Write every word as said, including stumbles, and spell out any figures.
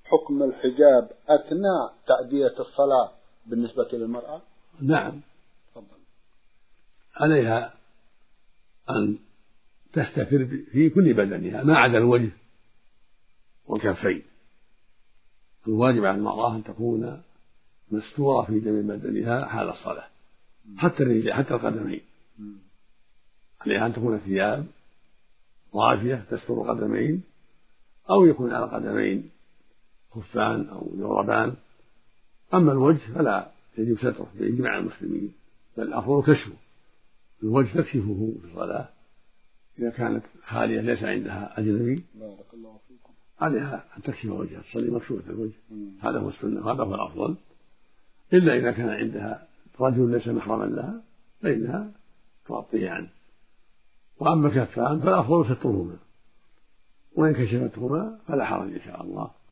حكم الحجاب أثناء تأدية الصلاة بالنسبة للمرأة؟ نعم. تفضل. عليها أن تستتر في كل بدنها ما عدا الوجه والكفين. الواجب على المرأة أن تكون مستورة في جميع بدنها حال الصلاة، حتى الرجل حتى القدمين. عليها أن تكون ثياب ضافية تستر القدمين، أو يكون على القدمين خفان أو جوربان. أما الوجه فلا يجب ستره بإجماع المسلمين، بل الأفضل كشفه، الوجه تكشفه في الصلاة إذا كانت خالية ليس عندها أجنبي. بارك الله فيكم. عليها أن تكشف وجهها، تصلي مكشوفة الوجه، هذا هو السنة وهذا هو الأفضل. إلا إذا كان عندها رجل ليس محرما لها فإنها تغطيه عنه. وأما كفان فالأفضل سترهما، وإن كشفتهما فلا حرج إن شاء الله.